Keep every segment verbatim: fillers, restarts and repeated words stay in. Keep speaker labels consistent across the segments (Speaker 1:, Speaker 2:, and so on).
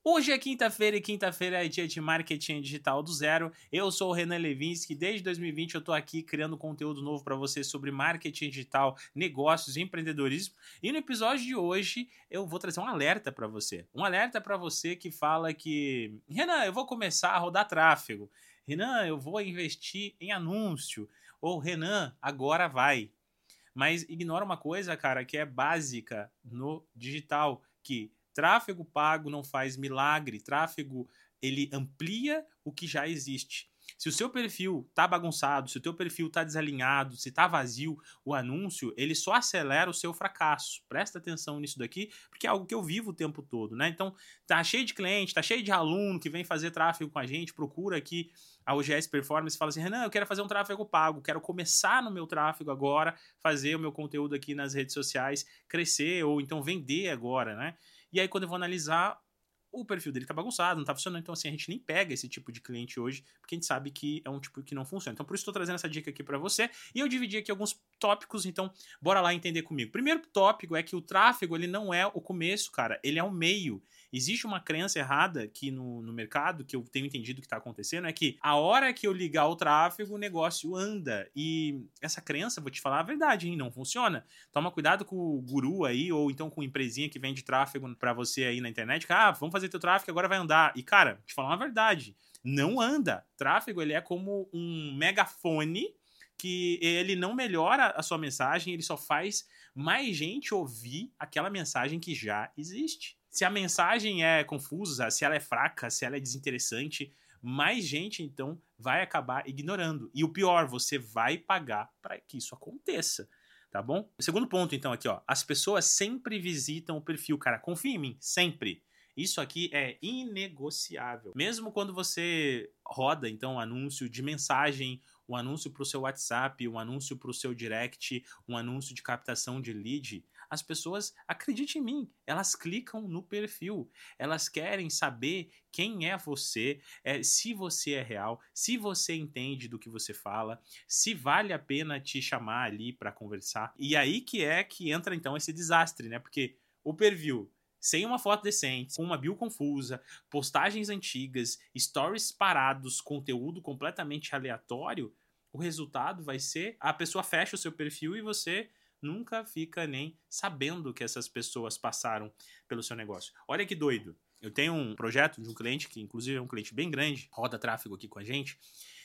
Speaker 1: Hoje é quinta-feira e quinta-feira é dia de marketing digital do zero. Eu sou o Renan Levinsky, desde dois mil e vinte eu tô aqui criando conteúdo novo para você sobre marketing digital, negócios e empreendedorismo. E no episódio de hoje eu vou trazer um alerta para você. Um alerta para você que fala que, Renan, eu vou começar a rodar tráfego. Renan, eu vou investir em anúncio. Ou Renan, agora vai. Mas ignora uma coisa, cara, que é básica no digital, que tráfego pago não faz milagre. Tráfego, ele amplia o que já existe. Se o seu perfil tá bagunçado, se o teu perfil tá desalinhado, se tá vazio, o anúncio, ele só acelera o seu fracasso. Presta atenção nisso daqui, porque é algo que eu vivo o tempo todo, né? Então, tá cheio de cliente, tá cheio de aluno que vem fazer tráfego com a gente, procura aqui a O G S Performance e fala assim, Renan, eu quero fazer um tráfego pago, quero começar no meu tráfego agora, fazer o meu conteúdo aqui nas redes sociais crescer ou então vender agora, né? E aí, quando eu vou analisar, o perfil dele tá bagunçado, não tá funcionando. Então, assim, a gente nem pega esse tipo de cliente hoje, porque a gente sabe que é um tipo que não funciona. Então, por isso, tô trazendo essa dica aqui para você. E eu dividi aqui alguns tópicos, então, bora lá entender comigo. Primeiro tópico é que o tráfego, ele não é o começo, cara, ele é o meio. Existe uma crença errada aqui no, no mercado, que eu tenho entendido que está acontecendo, é que a hora que eu ligar o tráfego, o negócio anda. E essa crença, vou te falar a verdade, hein, não funciona. Toma cuidado com o guru aí, ou então com empresinha que vende tráfego para você aí na internet. Ah, vamos fazer teu tráfego, agora vai andar. E, cara, vou te falar uma verdade, não anda. Tráfego, ele é como um megafone que ele não melhora a sua mensagem, ele só faz mais gente ouvir aquela mensagem que já existe. Se a mensagem é confusa, se ela é fraca, se ela é desinteressante, mais gente, então, vai acabar ignorando. E o pior, você vai pagar para que isso aconteça, tá bom? O segundo ponto, então, aqui, ó. As pessoas sempre visitam o perfil, cara. Confia em mim, sempre. Isso aqui é inegociável. Mesmo quando você roda, então, um anúncio de mensagem, um anúncio para o seu WhatsApp, um anúncio para o seu direct, um anúncio de captação de lead, as pessoas, acredite em mim, elas clicam no perfil. Elas querem saber quem é você, é, se você é real, se você entende do que você fala, se vale a pena te chamar ali para conversar. E aí que é que entra, então, esse desastre, né? Porque o perfil sem uma foto decente, com uma bio confusa, postagens antigas, stories parados, conteúdo completamente aleatório, o resultado vai ser a pessoa fecha o seu perfil e você nunca fica nem sabendo que essas pessoas passaram pelo seu negócio. Olha que doido. Eu tenho um projeto de um cliente, que inclusive é um cliente bem grande, roda tráfego aqui com a gente,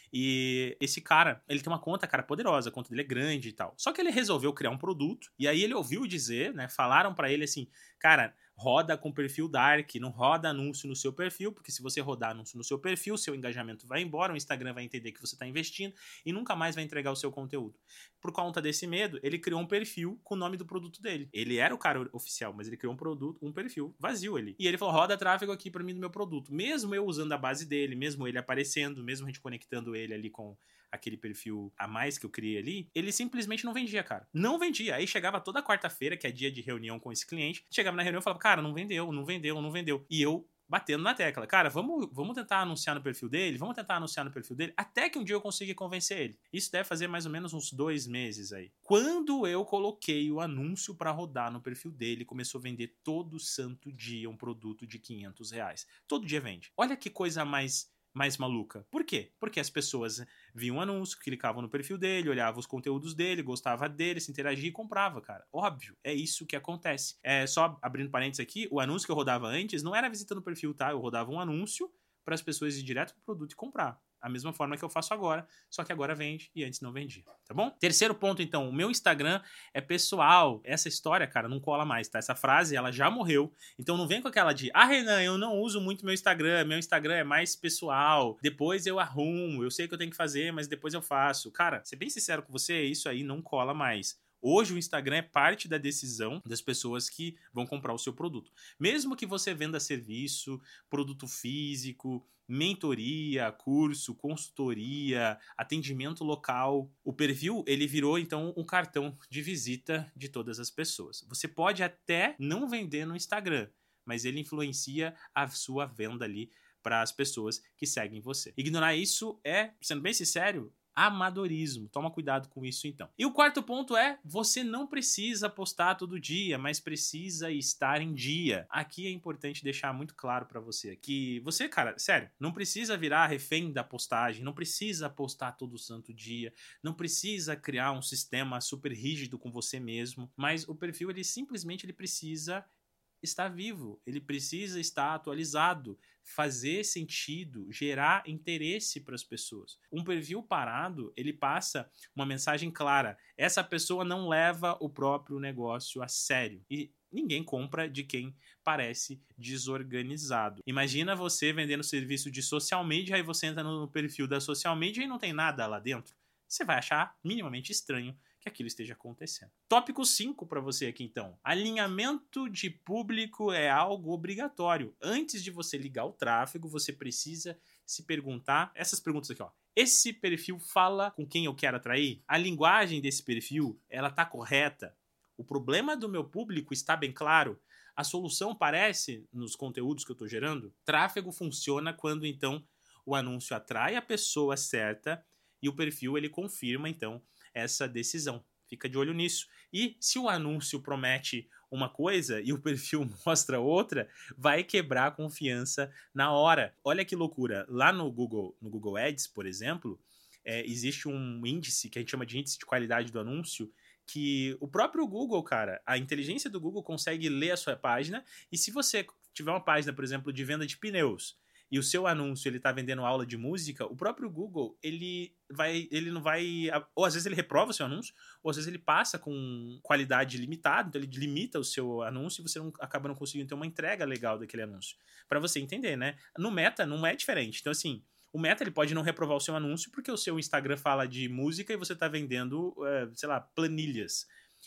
Speaker 1: e esse cara, ele tem uma conta, cara, poderosa, a conta dele é grande e tal. Só que ele resolveu criar um produto, e aí ele ouviu dizer, né, falaram pra ele assim, cara, roda com perfil dark, não roda anúncio no seu perfil, porque se você rodar anúncio no seu perfil, seu engajamento vai embora, o Instagram vai entender que você está investindo e nunca mais vai entregar o seu conteúdo. Por conta desse medo, ele criou um perfil com o nome do produto dele. Ele era o cara oficial, mas ele criou um produto, um perfil vazio ali. E ele falou, roda tráfego aqui para mim do meu produto. Mesmo eu usando a base dele, mesmo ele aparecendo, mesmo a gente conectando ele ali com aquele perfil a mais que eu criei ali, ele simplesmente não vendia, cara. Não vendia. Aí chegava toda quarta-feira, que é dia de reunião com esse cliente, chegava na reunião e falava, cara, não vendeu, não vendeu, não vendeu. E eu batendo na tecla, cara, vamos, vamos tentar anunciar no perfil dele, vamos tentar anunciar no perfil dele, até que um dia eu consiga convencer ele. Isso deve fazer mais ou menos uns dois meses aí. Quando eu coloquei o anúncio para rodar no perfil dele, começou a vender todo santo dia um produto de quinhentos reais. Todo dia vende. Olha que coisa mais... mais maluca. Por quê? Porque as pessoas viam o anúncio, clicavam no perfil dele, olhavam os conteúdos dele, gostava dele, se interagia e comprava, cara. Óbvio, é isso que acontece. É, só abrindo parênteses aqui, o anúncio que eu rodava antes não era visita no perfil, tá? Eu rodava um anúncio para as pessoas ir direto pro produto e comprar. A mesma forma que eu faço agora, só que agora vende e antes não vendia, tá bom? Terceiro ponto, então, o meu Instagram é pessoal. Essa história, cara, não cola mais, tá? Essa frase, ela já morreu. Então não vem com aquela de, ah, Renan, eu não uso muito meu Instagram, meu Instagram é mais pessoal, depois eu arrumo, eu sei que eu tenho que fazer, mas depois eu faço. Cara, ser bem sincero com você, isso aí não cola mais. Hoje o Instagram é parte da decisão das pessoas que vão comprar o seu produto. Mesmo que você venda serviço, produto físico, mentoria, curso, consultoria, atendimento local, o perfil ele virou então um cartão de visita de todas as pessoas. Você pode até não vender no Instagram, mas ele influencia a sua venda ali para as pessoas que seguem você. Ignorar isso é, sendo bem sincero, amadorismo. Toma cuidado com isso, então. E o quarto ponto é, você não precisa postar todo dia, mas precisa estar em dia. Aqui é importante deixar muito claro pra você que você, cara, sério, não precisa virar refém da postagem, não precisa postar todo santo dia, não precisa criar um sistema super rígido com você mesmo, mas o perfil, ele simplesmente ele precisa estar vivo, ele precisa estar atualizado, fazer sentido, gerar interesse para as pessoas. Um perfil parado, ele passa uma mensagem clara. Essa pessoa não leva o próprio negócio a sério. E ninguém compra de quem parece desorganizado. Imagina você vendendo serviço de social media, aí você entra no perfil da social media e não tem nada lá dentro. Você vai achar minimamente estranho que aquilo esteja acontecendo. Tópico cinco para você aqui, então. Alinhamento de público é algo obrigatório. Antes de você ligar o tráfego, você precisa se perguntar essas perguntas aqui, ó. Esse perfil fala com quem eu quero atrair? A linguagem desse perfil, ela tá correta? O problema do meu público está bem claro? A solução parece nos conteúdos que eu estou gerando? Tráfego funciona quando, então, o anúncio atrai a pessoa certa e o perfil, ele confirma, então, essa decisão. Fica de olho nisso. E se o anúncio promete uma coisa e o perfil mostra outra, vai quebrar a confiança na hora. Olha que loucura. Lá no Google, no Google Ads, por exemplo, é, existe um índice que a gente chama de índice de qualidade do anúncio, que o próprio Google, cara, a inteligência do Google consegue ler a sua página, e se você tiver uma página, por exemplo, de venda de pneus, e o seu anúncio ele tá vendendo aula de música, o próprio Google, ele vai, ele não vai, ou às vezes ele reprova o seu anúncio, ou às vezes ele passa com qualidade limitada, então ele limita o seu anúncio e você não, acaba não conseguindo ter uma entrega legal daquele anúncio. Para você entender, né? No Meta não é diferente. Então assim, o Meta ele pode não reprovar o seu anúncio porque o seu Instagram fala de música e você tá vendendo, sei lá, planilhas.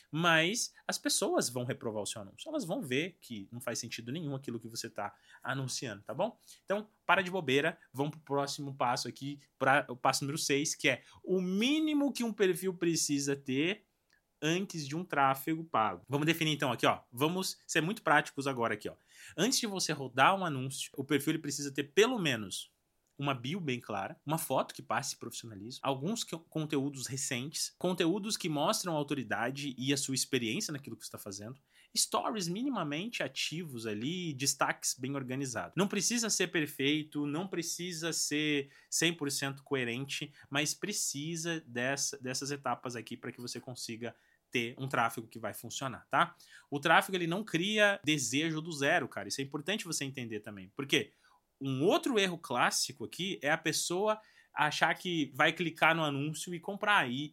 Speaker 1: Mas as pessoas vão reprovar o seu anúncio. Elas vão ver que não faz sentido nenhum aquilo que você está anunciando, tá bom? Então, para de bobeira. Vamos pro próximo passo aqui, para o passo número seis, que é o mínimo que um perfil precisa ter antes de um tráfego pago. Vamos definir então aqui, ó. Vamos ser muito práticos agora aqui, ó. Antes de você rodar um anúncio, o perfil ele precisa ter pelo menos uma bio bem clara, uma foto que passe profissionalismo, alguns que, conteúdos recentes, conteúdos que mostram a autoridade e a sua experiência naquilo que você está fazendo, stories minimamente ativos ali, destaques bem organizados. Não precisa ser perfeito, não precisa ser cem por cento coerente, mas precisa dessa, dessas etapas aqui para que você consiga ter um tráfego que vai funcionar, tá? O tráfego ele não cria desejo do zero, cara. Isso é importante você entender também. Por quê? Um outro erro clássico aqui é a pessoa achar que vai clicar no anúncio e comprar. E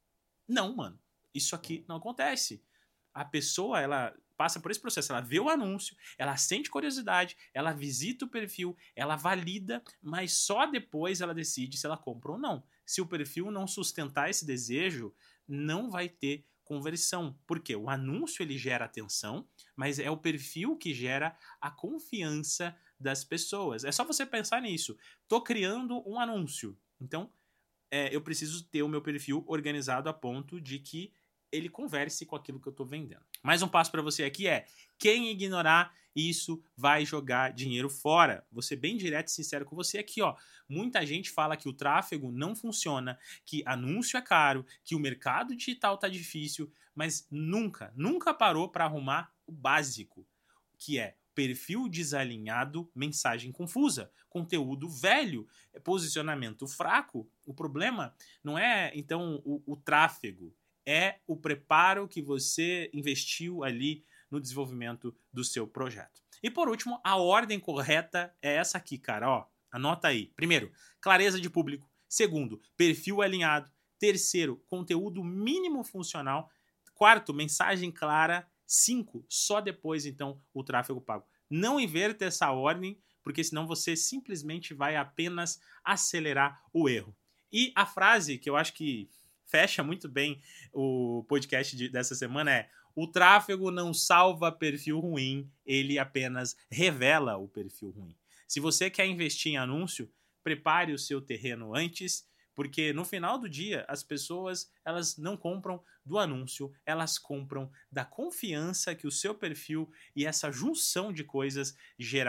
Speaker 1: não, mano. Isso aqui não acontece. A pessoa, ela passa por esse processo. Ela vê o anúncio, ela sente curiosidade, ela visita o perfil, ela valida, mas só depois ela decide se ela compra ou não. Se o perfil não sustentar esse desejo, não vai ter conversão. Por quê? O anúncio ele gera atenção, mas é o perfil que gera a confiança das pessoas. É só você pensar nisso. Tô criando um anúncio. Então, é, eu preciso ter o meu perfil organizado a ponto de que ele converse com aquilo que eu tô vendendo. Mais um passo para você aqui é: quem ignorar isso vai jogar dinheiro fora. Vou ser bem direto e sincero com você aqui, ó. Muita gente fala que o tráfego não funciona, que anúncio é caro, que o mercado digital tá difícil, mas nunca, nunca parou para arrumar o básico, que é perfil desalinhado, mensagem confusa, conteúdo velho, posicionamento fraco. O problema não é, então, o, o tráfego, é o preparo que você investiu ali no desenvolvimento do seu projeto. E por último, a ordem correta é essa aqui, cara, ó. Anota aí. Primeiro, clareza de público. Segundo, perfil alinhado. Terceiro, conteúdo mínimo funcional. Quarto, mensagem clara. Cinco, só depois, então, o tráfego pago. Não inverta essa ordem, porque senão você simplesmente vai apenas acelerar o erro. E a frase que eu acho que fecha muito bem o podcast de, dessa semana é: o tráfego não salva perfil ruim, ele apenas revela o perfil ruim. Se você quer investir em anúncio, prepare o seu terreno antes, porque no final do dia as pessoas elas não compram do anúncio, elas compram da confiança que o seu perfil e essa junção de coisas geraram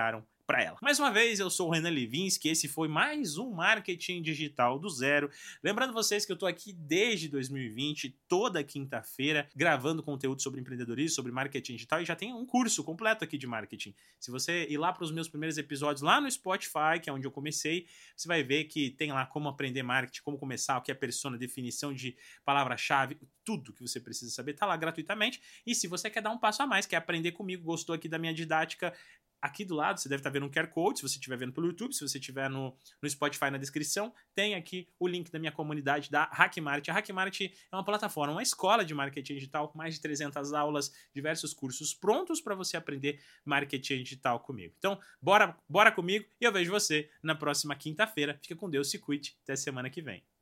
Speaker 1: para ela. Mais uma vez, eu sou o Renan Levinsky, esse foi mais um Marketing Digital do Zero. Lembrando vocês que eu tô aqui desde dois mil e vinte, toda quinta-feira, gravando conteúdo sobre empreendedorismo, sobre marketing digital, e já tem um curso completo aqui de marketing. Se você ir lá para os meus primeiros episódios lá no Spotify, que é onde eu comecei, você vai ver que tem lá como aprender marketing, como começar, o que é persona, definição de palavra-chave, tudo que você precisa saber, tá lá gratuitamente. E se você quer dar um passo a mais, quer aprender comigo, gostou aqui da minha didática, aqui do lado você deve estar vendo um Q R Code, se você estiver vendo pelo YouTube, se você estiver no, no Spotify na descrição, tem aqui o link da minha comunidade da Hackmart. A Hackmart é uma plataforma, uma escola de marketing digital, mais de trezentas aulas, diversos cursos prontos para você aprender marketing digital comigo. Então, bora, bora comigo e eu vejo você na próxima quinta-feira. Fica com Deus, se cuide, até semana que vem.